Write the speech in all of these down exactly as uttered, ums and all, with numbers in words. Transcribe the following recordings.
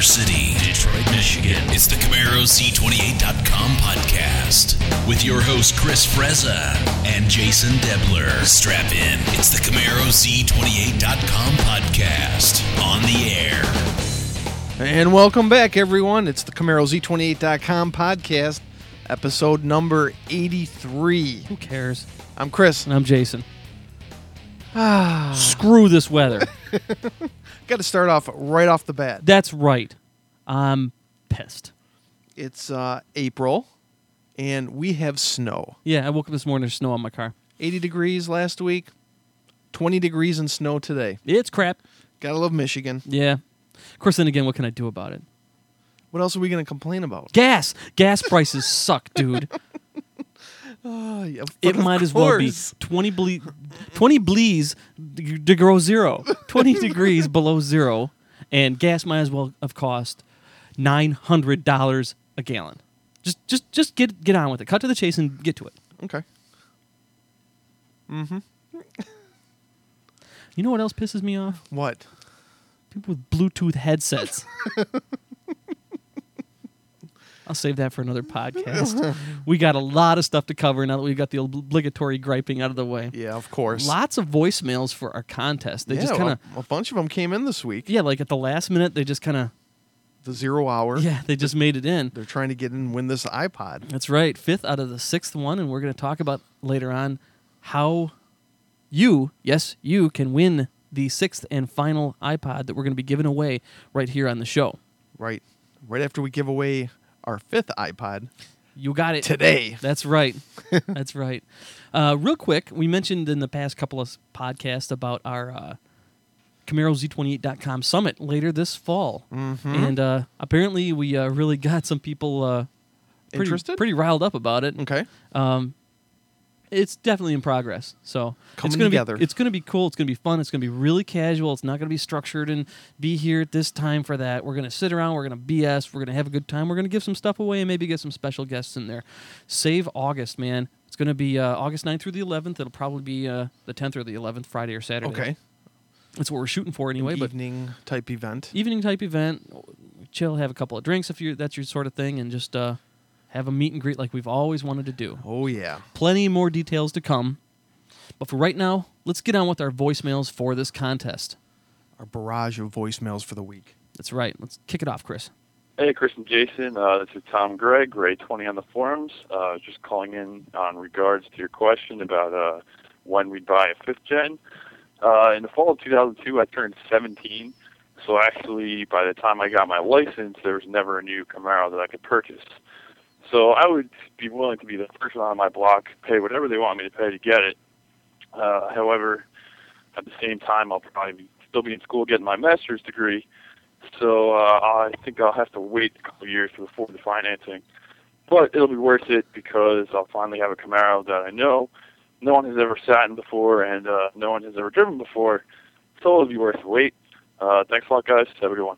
Silver City, Detroit, Michigan. It's the Camaro Z twenty-eight dot com podcast with your host Chris Frezza and Jason Debler. Strap in. It's the Camaro Z twenty-eight dot com podcast on the air. And welcome back, everyone. It's the Camaro Z twenty-eight dot com podcast, episode number eighty-three. Who cares? I'm Chris. And I'm Jason. Ah. Screw this weather. Got to start off right off the bat. That's right. I'm pissed. It's uh, April, and we have snow. Yeah, I woke up this morning, there's snow on my car. eighty degrees last week, twenty degrees and snow today. It's crap. Gotta love Michigan. Yeah. Of course, then again, what can I do about it? What else are we going to complain about? Gas. Gas prices suck, dude. Oh, yeah, it might as well be twenty, ble- twenty blees to grow zero. twenty degrees below zero, and gas might as well have cost nine hundred dollars a gallon. Just just, just get get on with it. Cut to the chase and get to it. Okay. Mm-hmm. You know what else pisses me off? What? People with Bluetooth headsets. I'll save that for another podcast. We got a lot of stuff to cover now that we've got the obligatory griping out of the way. Yeah, of course. Lots of voicemails for our contest. They yeah, just kind of a, a bunch of them came in this week. Yeah, like at the last minute, they just kind of the zero hour. Yeah, they just made it in. They're trying to get in and win this iPod. That's right. Fifth out of the sixth one, and we're going to talk about later on how you, yes, you can win the sixth and final iPod that we're going to be giving away right here on the show. Right. Right after we give away our fifth iPod. You got it. Today. That's right. That's right. Uh, real quick, we mentioned in the past couple of podcasts about our uh, Camaro Z twenty-eight dot com summit later this fall. Mm-hmm. And uh, apparently we uh, really got some people uh, pretty, interested, pretty riled up about it. Okay. Um, it's definitely in progress. So Coming it's gonna together. Be, it's going to be cool. It's going to be fun. It's going to be really casual. It's not going to be structured and be here at this time for that. We're going to sit around. We're going to B S. We're going to have a good time. We're going to give some stuff away and maybe get some special guests in there. Save August, man. It's going to be uh, August ninth through the eleventh. It'll probably be uh, the tenth or the eleventh, Friday or Saturday. Okay. That's what we're shooting for anyway. An but evening type event. Evening type event. Chill, have a couple of drinks if you that's your sort of thing, and just uh, have a meet and greet like we've always wanted to do. Oh, yeah. Plenty more details to come. But for right now, let's get on with our voicemails for this contest. Our barrage of voicemails for the week. That's right. Let's kick it off, Chris. Hey, Chris and Jason. Uh, this is Tom Gregg, Ray twenty on the forums. Uh, just calling in on regards to your question about uh, when we'd buy a fifth gen. Uh, in the fall of two thousand two, I turned seventeen. So actually, by the time I got my license, there was never a new Camaro that I could purchase. So I would be willing to be the first one on my block, pay whatever they want me to pay to get it. Uh, however, at the same time, I'll probably be, still be in school getting my master's degree. So uh, I think I'll have to wait a couple of years to afford the financing. But it'll be worth it because I'll finally have a Camaro that I know no one has ever sat in before and uh, no one has ever driven before. So it'll be worth the wait. Uh, thanks a lot, guys. Have a good one.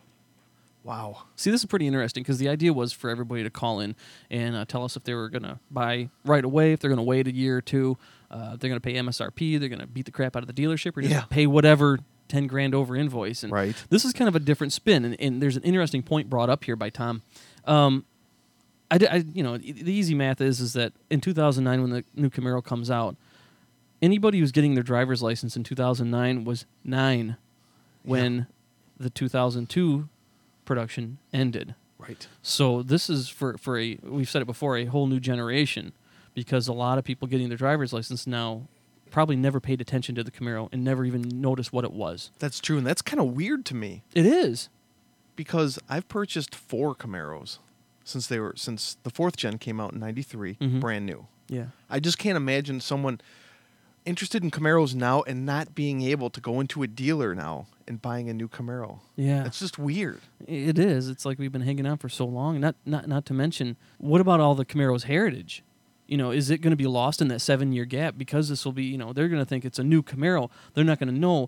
Wow. See, this is pretty interesting because the idea was for everybody to call in and uh, tell us if they were going to buy right away, if they're going to wait a year or two, uh, if they're going to pay M S R P, they're going to beat the crap out of the dealership, or just yeah. pay whatever ten grand over invoice. And right. This is kind of a different spin, and, and there's an interesting point brought up here by Tom. Um, I, I, you know, the easy math is is that in two thousand nine, when the new Camaro comes out, anybody who's getting their driver's license in two thousand nine was nine when yeah. the two thousand two production ended. Right. So this is for, for a, we've said it before, a whole new generation, because a lot of people getting their driver's license now probably never paid attention to the Camaro and never even noticed what it was. That's true, and that's kind of weird to me. It is. Because I've purchased four Camaros since they were since the fourth gen came out in ninety-three, mm-hmm. brand new. Yeah. I just can't imagine someone interested in Camaros now and not being able to go into a dealer now and buying a new Camaro. Yeah. It's just weird. It is. It's like we've been hanging out for so long. Not not not to mention, what about all the Camaro's heritage? You know, is it going to be lost in that seven-year gap? Because this will be, you know, they're going to think it's a new Camaro. They're not going to know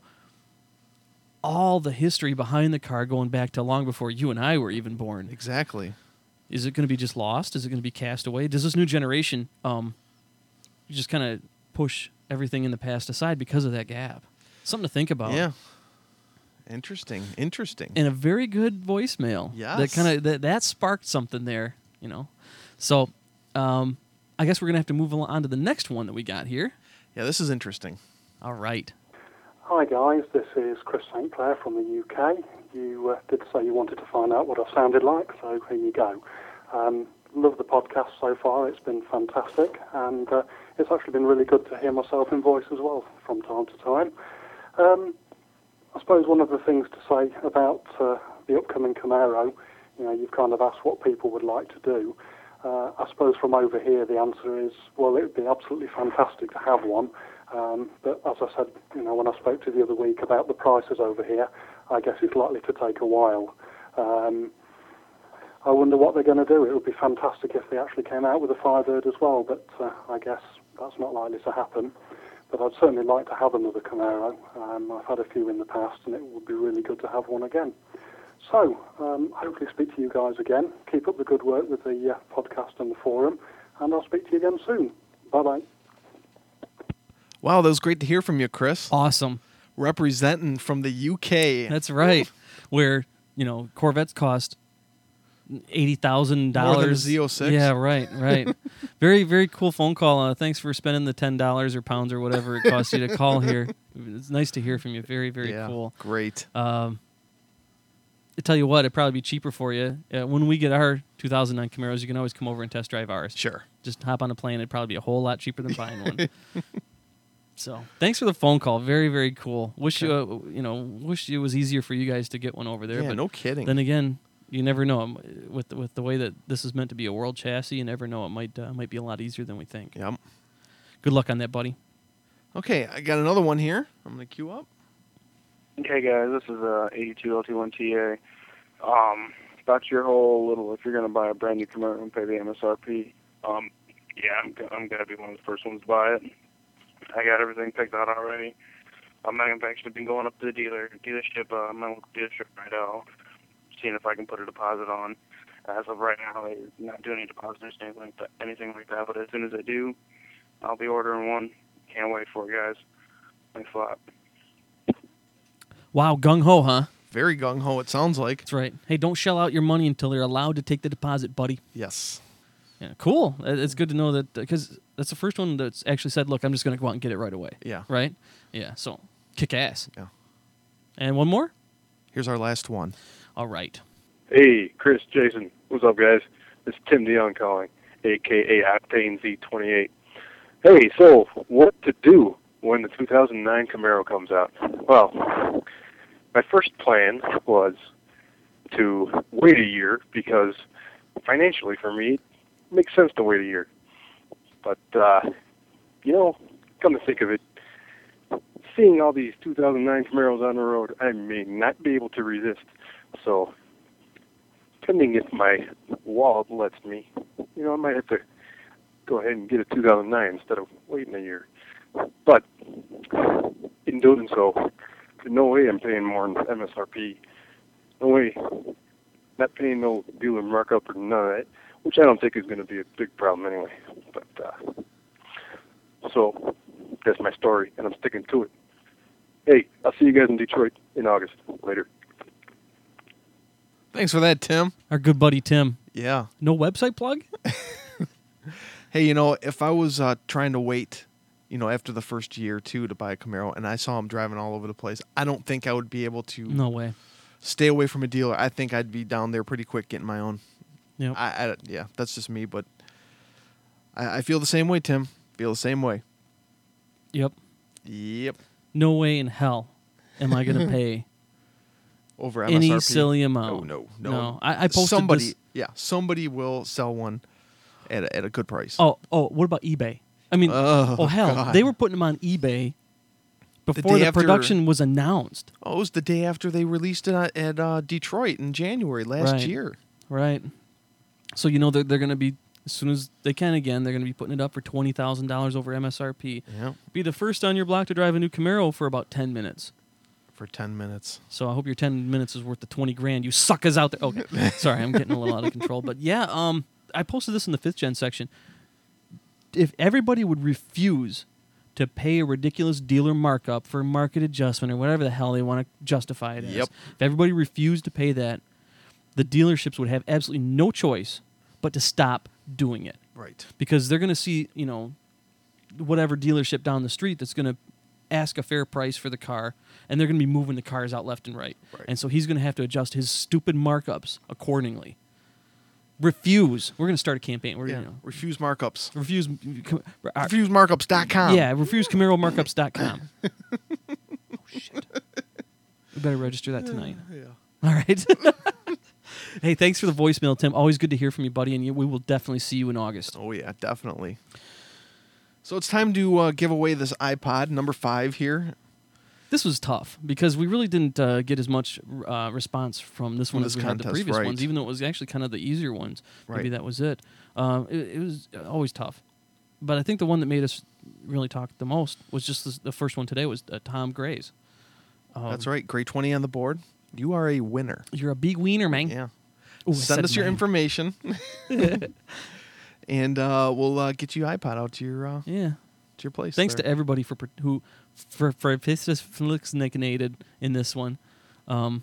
all the history behind the car going back to long before you and I were even born. Exactly. Is it going to be just lost? Is it going to be cast away? Does this new generation um, just kind of push everything in the past aside because of that gap? Something to think about. Yeah. Interesting. Interesting. And a very good voicemail. Yes. That kind of that, that sparked something there, you know. So, um, I guess we're gonna have to move on to the next one that we got here. Yeah, this is interesting. All right. Hi guys, this is Chris Saint Clair from the U K. You uh, did say you wanted to find out what I sounded like, so here you go. Um, love the podcast so far, it's been fantastic, and uh, it's actually been really good to hear myself in voice as well from time to time. Um, I suppose one of the things to say about uh, the upcoming Camaro, you know, you've kind of asked what people would like to do. Uh, I suppose from over here the answer is, well, it would be absolutely fantastic to have one. Um, but as I said, you know, when I spoke to you the other week about the prices over here, I guess it's likely to take a while. Um, I wonder what they're going to do. It would be fantastic if they actually came out with a Firebird as well, but uh, I guess that's not likely to happen. But I'd certainly like to have another Camaro. Um, I've had a few in the past, and it would be really good to have one again. So, um, hopefully speak to you guys again. Keep up the good work with the uh, podcast and the forum, and I'll speak to you again soon. Bye-bye. Wow, that was great to hear from you, Chris. Awesome. Representing from the U K. That's right. Where, you know, Corvettes cost eighty thousand dollars. More than a Z oh six. Yeah, right, right. Very, very cool phone call. Uh, thanks for spending the ten dollars or pounds or whatever it costs you to call here. It's nice to hear from you. Very, very yeah, cool. Great. Um, I tell you what, it'd probably be cheaper for you. Uh, when we get our two thousand nine Camaros, you can always come over and test drive ours. Sure. Just hop on a plane. It'd probably be a whole lot cheaper than buying one. So, thanks for the phone call. Very, very cool. Wish Okay. you, uh, you know, wish it was easier for you guys to get one over there. Yeah, but no kidding. then again, you never know. Um, With the, with the way that this is meant to be a world chassis, you never know. It might uh, might be a lot easier than we think. Yep. Good luck on that, buddy. Okay, I got another one here. I'm going to queue up. Hey guys, this is uh, eighty-two L T one T A. Um, about your whole little, if you're going to buy a brand new Camaro and pay the M S R P, um, yeah, I'm, go- I'm going to be one of the first ones to buy it. I got everything picked out already. Um, I've actually been going up to the dealer dealership, uh, my local dealership right now, seeing if I can put a deposit on. As of right now, I'm not doing any deposits or anything like that, anything like that, but as soon as I do, I'll be ordering one. Can't wait for it, guys. Thanks a lot. Wow, gung-ho, huh? Very gung-ho, it sounds like. That's right. Hey, don't shell out your money until you're allowed to take the deposit, buddy. Yes. Yeah, cool. Uh, It's good to know that, because that's the first one that's actually said, look, I'm just going to go out and get it right away. Yeah. Right? Yeah, so kick ass. Yeah. And one more? Here's our last one. All right. Hey, Chris, Jason, what's up, guys? It's Tim DeYoung calling, a k a. Octane Z twenty-eight. Hey, so what to do when the two thousand nine Camaro comes out? Well, my first plan was to wait a year because financially for me, it makes sense to wait a year. But, uh, you know, come to think of it, seeing all these two thousand nine Camaros on the road, I may not be able to resist. So, depending if my wallet lets me, you know, I might have to go ahead and get a two thousand nine instead of waiting a year. But in doing so, there's no way I'm paying more than M S R P. No way. Not paying no dealer markup or none of that, which I don't think is going to be a big problem anyway. But uh, so that's my story, and I'm sticking to it. Hey, I'll see you guys in Detroit in August. Later. Thanks for that, Tim. Our good buddy Tim. Yeah. No website plug? Hey, you know, if I was uh, trying to wait, you know, after the first year or two to buy a Camaro, and I saw him driving all over the place, I don't think I would be able to No way. stay away from a dealer. I think I'd be down there pretty quick getting my own. Yep. I, I yeah, that's just me, but I, I feel the same way, Tim. Feel the same way. Yep. Yep. No way in hell am I going to pay Over M S R P. any silly amount. Oh, no, no. No, I, I posted somebody. this. Yeah, somebody will sell one at a, at a good price. Oh, oh, what about eBay? I mean, Oh, oh, hell, God. they were putting them on eBay before day the, after- production was announced. Oh, it was the day after they released it at, at uh, Detroit in January last Right. year. Right. So, you know, they're, they're going to be, as soon as they can again, they're going to be putting it up for twenty thousand dollars over M S R P. Yeah, Be the first on your block to drive a new Camaro for about ten minutes. for ten minutes. So I hope your ten minutes is worth the twenty grand. You suckers out there. Okay. Sorry, I'm getting a little out of control. But yeah, um, I posted this in the fifth gen section. If everybody would refuse to pay a ridiculous dealer markup for market adjustment or whatever the hell they want to justify it as. Yep. If everybody refused to pay that, the dealerships would have absolutely no choice but to stop doing it. Right. Because they're going to see, you know, whatever dealership down the street that's going to ask a fair price for the car, and they're going to be moving the cars out left and right. Right. And so he's going to have to adjust his stupid markups accordingly. Refuse. We're going to start a campaign. We're Yeah. going to Refuse markups. refuse. Uh, refuse markups dot com. yeah, refuse Camaro markups dot com. Oh, shit. We better register that tonight. Yeah. All right. Hey, thanks for the voicemail, Tim. Always good to hear from you, buddy, and you, we will definitely see you in August. Oh, yeah, definitely. So it's time to uh, give away this iPod, number five here. This was tough because we really didn't uh, get as much uh, response from this From one this as we had the contest, previous right. ones, even though it was actually kind of the easier ones. Maybe Right. that was it. Uh, it. It was always tough. But I think the one that made us really talk the most was just this, the first one today was uh, Tom Gray's. Um, That's right. Gray twenty on the board. You are a winner. You're a big wiener, man. Yeah. Ooh, I Send said us your man. information, and uh, we'll uh, get you iPod out to your uh, Yeah. to your place. Thanks there. to everybody for per- who for for participated in this one. Um,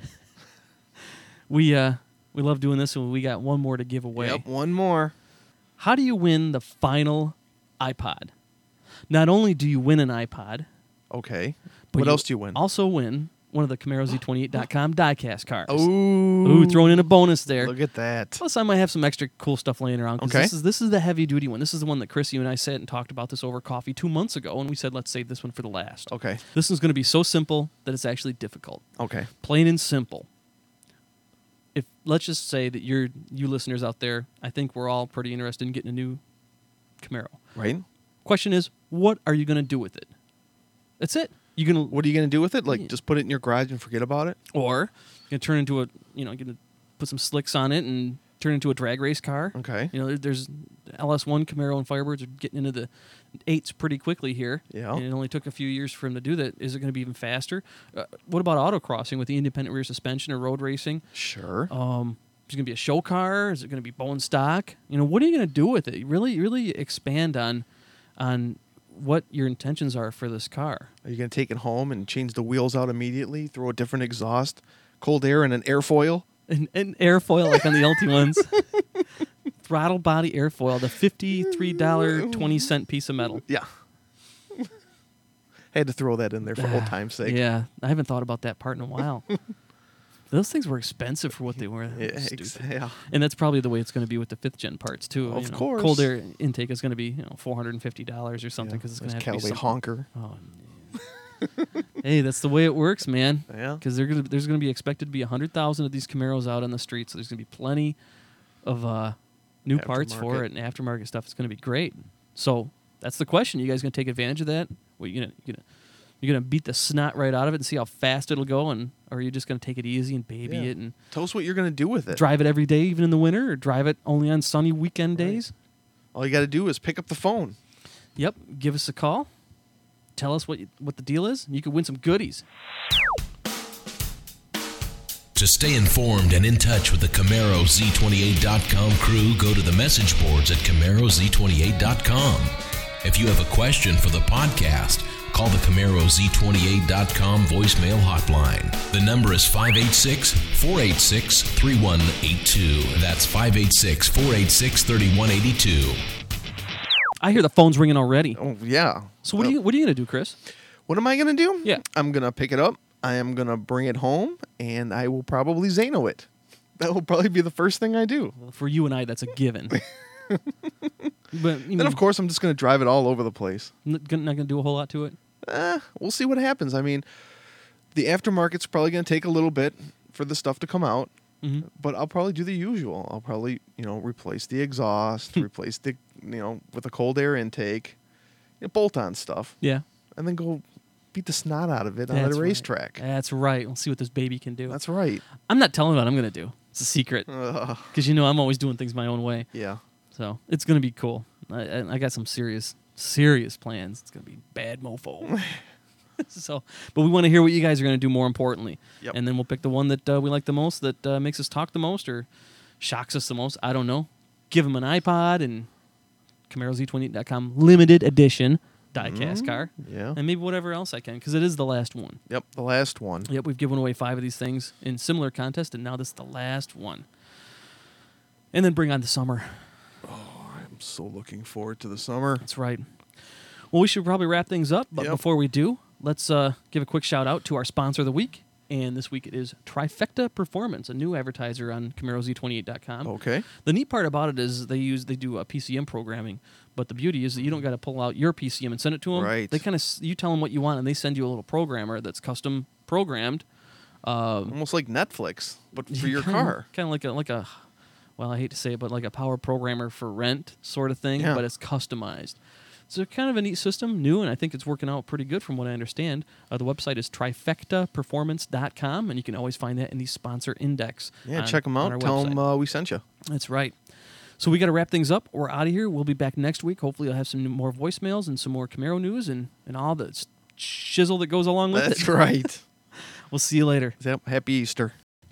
we uh we love doing this, and we got one more to give away. Yep, one more. How do you win the final iPod? Not only do you win an iPod, Okay. but What else do you win? Also win one of the Camaro Z twenty-eight dot com diecast cars. Ooh. Ooh, throwing in a bonus there. Look at that. Plus, I might have some extra cool stuff laying around. 'Cause Okay. This is, this is the heavy duty one. This is the one that Chris, you and I sat and talked about this over coffee two months ago, and we said, let's save this one for the last. Okay. This one's going to be so simple that it's actually difficult. Okay. Plain and simple. If let's just say that you're you listeners out there, I think we're all pretty interested in getting a new Camaro. Right. Question is, what are you going to do with it? That's it. You gonna What are you going to do with it? Like, Yeah. just put it in your garage and forget about it? or you gonna turn into a you know gonna put some slicks on it and turn into a drag race car. Okay. You know, there, there's L S one Camaro and Firebirds are getting into the eights pretty quickly here. Yeah. And it only took a few years for him to do that. Is it going to be even faster? Uh, what about autocrossing with the independent rear suspension or road racing? Sure. Um, is it going to be a show car? Is it going to be bone stock? You know, what are you going to do with it? Really, really expand on on what your intentions are for this car. Are you going to take it home and change the wheels out immediately? Throw a different exhaust, cold air, and an airfoil? And, and airfoil like on the L T ones. Throttle body airfoil, the fifty-three dollars and twenty cents piece of metal. Yeah. Had to throw that in there for old time's sake. Yeah, I haven't thought about that part in a while. Those things were expensive for what they were. Yeah, Stupid. ex- yeah. And that's probably the way it's going to be with the fifth gen parts too. Of you know. course. Cold air intake is going to be you know four hundred and fifty dollars or something Yeah, because it's going there's to have to be Callaway something. honker. Oh, yeah. Hey, that's the way it works, man. Yeah. Because there's going to be expected to be a hundred thousand of these Camaros out on the street, so there's going to be plenty of uh, new parts for Aftermarket. it and aftermarket stuff. It's going to be great. So that's the question. You guys going to take advantage of that? What you gonna you gonna you're gonna beat the snot right out of it and see how fast it'll go, and or are you just going to take it easy and baby Yeah. it and Tell us what you're going to do with it. drive it every day, even in the winter, or drive it only on sunny weekend Right. days? All you got to do is pick up the phone. Yep. Give us a call. Tell us what you, what the deal is. And you could win some goodies. To stay informed and in touch with the Camaro Z twenty-eight dot com crew, go to the message boards at Camaro Z twenty-eight dot com. If you have a question for the podcast, call the Camaro Z twenty-eight dot com voicemail hotline. The number is five eight six, four eight six, three one eight two. That's five eight six, four eight six, three one eight two. I hear the phone's ringing already. Oh, yeah. So what Uh, are you what are you gonna do, Chris? What am I going to do? Yeah. I'm going to pick it up. I am going to bring it home, and I will probably Zano it. That will probably be the first thing I do. Well, for you and I, that's a given. But you Then, of course, I'm just going to drive it all over the place. not gonna, not gonna do a whole lot to it. Eh, we'll see what happens. I mean, the aftermarket's probably going to take a little bit for the stuff to come out, hmm but I'll probably do the usual. I'll probably, you know, replace the exhaust, replace the, you know, with a cold air intake, you know, bolt-on stuff, Yeah, and then go beat the snot out of it on That's a right. racetrack. that's right. We'll see what this baby can do. That's right. I'm not telling you what I'm gonna do. It's a secret Ugh. because you know I'm always doing things my own way. Yeah. So it's gonna be cool. I, I, I got some serious, serious plans. It's gonna be bad mofo. So, but we want to hear what you guys are gonna do. More importantly, Yep. and then we'll pick the one that uh, we like the most, that uh, makes us talk the most, or shocks us the most. I don't know. Give them an iPod and Camaro Z twenty-eight dot com limited edition die-cast car, Yeah. and maybe whatever else I can, because it is the last one. Yep, the last one. Yep, we've given away five of these things in similar contests, and now this is the last one. And then bring on the summer. I'm so looking forward to the summer. That's right. Well, we should probably wrap things up, but Yep. before we do, let's uh, give a quick shout-out to our sponsor of the week. And this week it is Trifecta Performance, a new advertiser on Camaro Z twenty-eight dot com. Okay. The neat part about it is they use they do a P C M programming, but the beauty is that you don't got to pull out your P C M and send it to them. Right. They kind of you tell them what you want, and they send you a little programmer that's custom programmed. Um, Almost like Netflix, but for your car. Kind of like a like a, well, I hate to say it, but like a power programmer for rent sort of thing, Yeah. but it's customized. So kind of a neat system, new, and I think it's working out pretty good from what I understand. Uh, the website is trifecta performance dot com, and you can always find that in the sponsor index. Yeah, on- check them on out. our Tell website. them uh, we sent you. That's right. So we got to wrap things up. We're out of here. We'll be back next week. Hopefully, I'll have some more voicemails and some more Camaro news and, and all the s- shizzle that goes along with That's it. right. We'll see you later. Yep, happy Easter.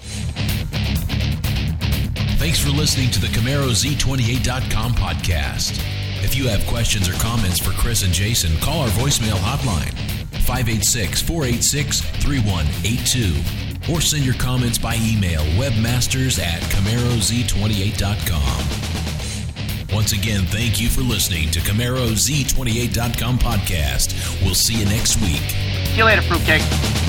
Thanks for listening to the Camaro Z twenty-eight dot com podcast. If you have questions or comments for Chris and Jason, call our voicemail hotline, five eight six, four eight six, three one eight two, or send your comments by email, webmasters at Camaro Z twenty-eight dot com. Once again, thank you for listening to Camaro Z twenty-eight dot com podcast. We'll see you next week. See you later, fruitcake.